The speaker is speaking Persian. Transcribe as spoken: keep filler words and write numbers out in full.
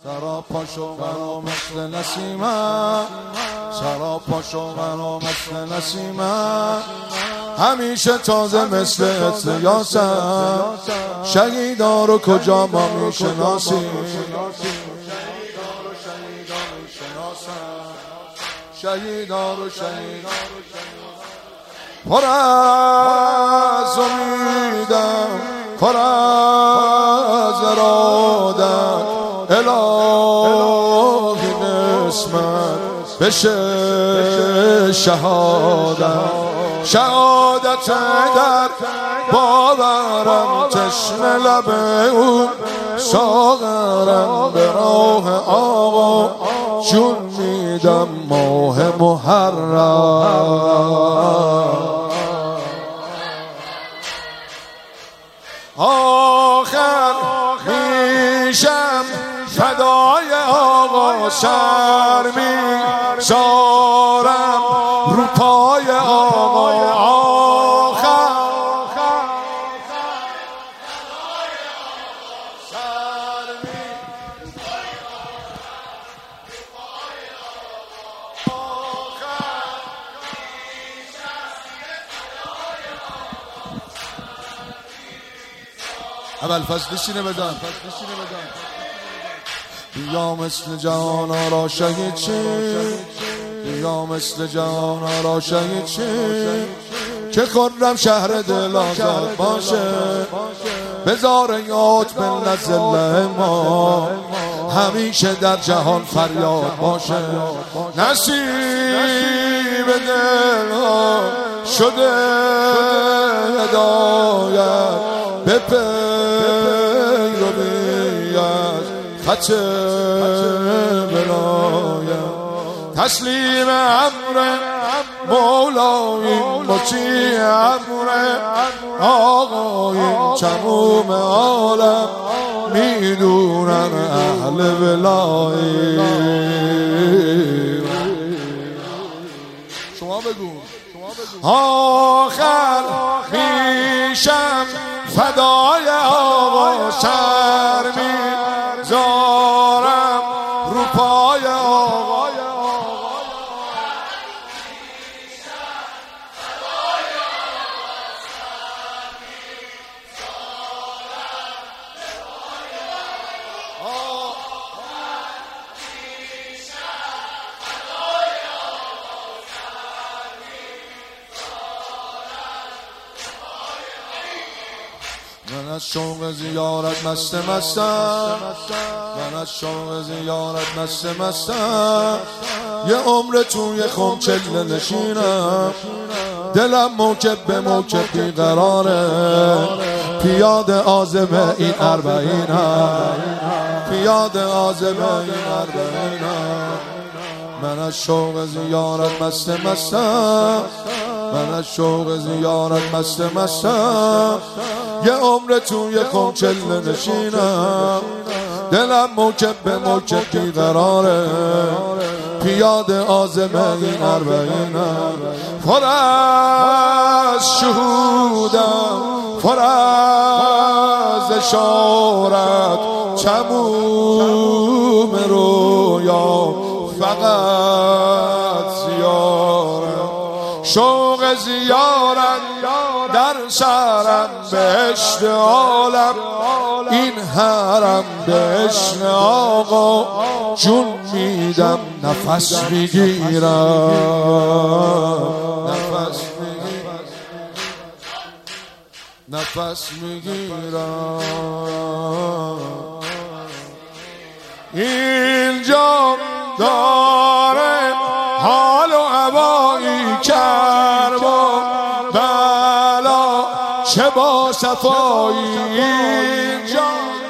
سراپا شوقم مثل نسیمم، سراپا شوقم مثل نسیمم، همیشه تازه مثل عطر یاسم. شهیدا رو کجا ما میشناسیم، شهیدا رو شهیدا پر از امیدم، پر از ارادم، الهی نسبت بشه شهادت. شهادت در باورم، چشم لب اون ساغرم، به راه آقا جون میدم ماه محرم. آخر میشم فدای آقا، سر میذارم رو پای آقا. آخر سر اول فصل بشینه بدن بیا مثل جهان را شهید چی، بیا مثل جهان را شهید چی، که خرم شهر دل آزاد باشه. بذار یاد به نزله ما، همیشه در جهان فریاد باشه. نصیب دل ها شده هدایت، به پیرویت خط ولایت. تسلیم امر مولایی، مطیع امر آقایی، تموم عالم میدونن اهل ولایی. شما بگو آخر میشم فدای آقا، سر میذارم رو پای آقا. من از شوق زیارت مست مستم، من از شوق زیارت مست مستم، یه عمر توی خم چله نشینم. دلم موکب به موکب بیقراره، پیاده عازم این اربعینم، پیاده عازم این اربعینم. من از شوق زیارت مست مستم، من از شوق زیارت مست مستم، یه عمر توی خم چله نشینم. دلم موکب به موکب بیقراره، پیاده عازم این اربعینم. پر از شهودم، پر از اشارت، تموم رویا فقط زیارت. شوق زیارت در سرم، بهشت عالم این حرم، بهشت آقا جون میدم نفس میگیرم، نفس میگیرم، نفس میگیرم. اینجا داره حال و هوایی کرب و بلا، چه با صفایی اینجا